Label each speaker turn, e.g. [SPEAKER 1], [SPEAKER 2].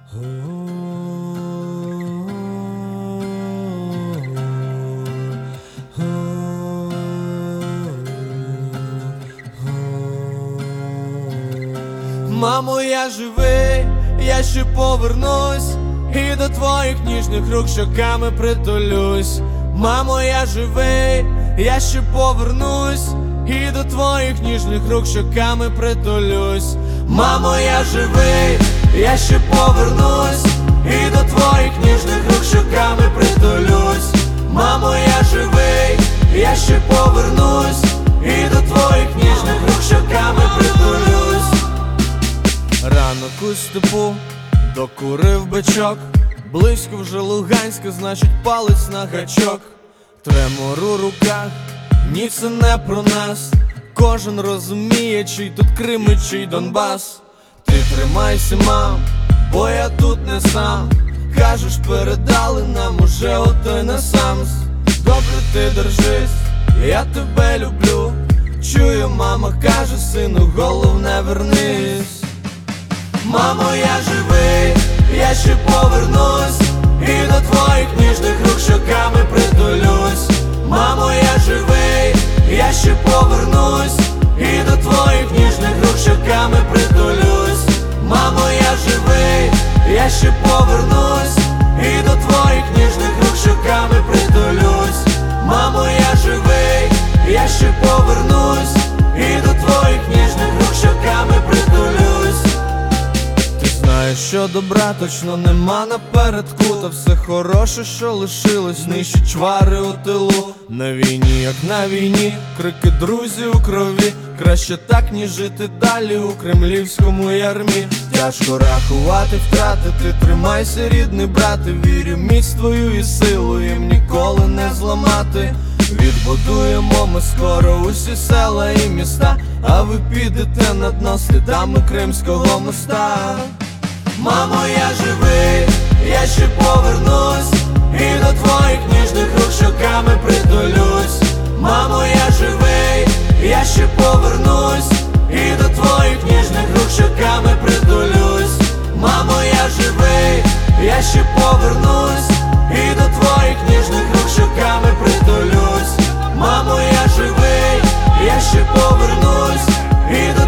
[SPEAKER 1] Мамо, я живий, я ще повернусь, і до твоїх ніжних рук щоками притулюсь. Мамо, я живий, я ще повернусь, і до твоїх ніжних рук щоками притулюсь. Мамо, я живий, я ще повернусь, і до твоїх ніжних рук щоками притулюсь. Мамо, я живий, я ще повернусь, і до твоїх ніжних рук щоками притулюсь. Ранок у степу, докурив бичок, близько вже Луганська, значить палець на гачок. Тремор у руках, ні, це не про нас. Кожен розуміє, чий тут Крим і чий Донбас. Ти тримайся, мам, бо я тут не сам. Кажеш, передали нам уже отой насамс. Добре, ти держись, я тебе люблю. Чую, мама каже, сину, головне вернись. Мамо, я живий, я ще повернусь, і до твоїх ніжних рук щоками притулюсь. Мамо, я живий, я ще повернусь, і до твоїх ніжних рук щоками притулюсь. Мамо, я живий, я ще повернусь, і до твоїх ніжних рук щоками притулюсь. Мамо, я живий, я ще повернусь, і до твоїх ніжних рук щоками притулюсь. Знаєш, що добра точно нема напередку, та все хороше, що лишилось, нищить чвари у тилу. На війні, як на війні, крики друзів у крові. Краще так, ніж жити далі у кремлівському ярмі. Тяжко рахувати втрати, ти тримайся, рідний брате. Вірю, міць твою і силу їм ніколи не зламати. Відбудуємо ми скоро усі села і міста, а ви підете на дно слідами Кримського моста. Мамо, я живий, я ще повернусь, і до твоїх ніжних рук щоками притулюсь. Мамо, я живий, я ще повернусь, і до твоїх ніжних рук щоками притулюсь. Мамо, я живий, я ще повернусь, і до твоїх ніжних рук щоками притулюсь. Мамо, я живий, я ще повернусь, і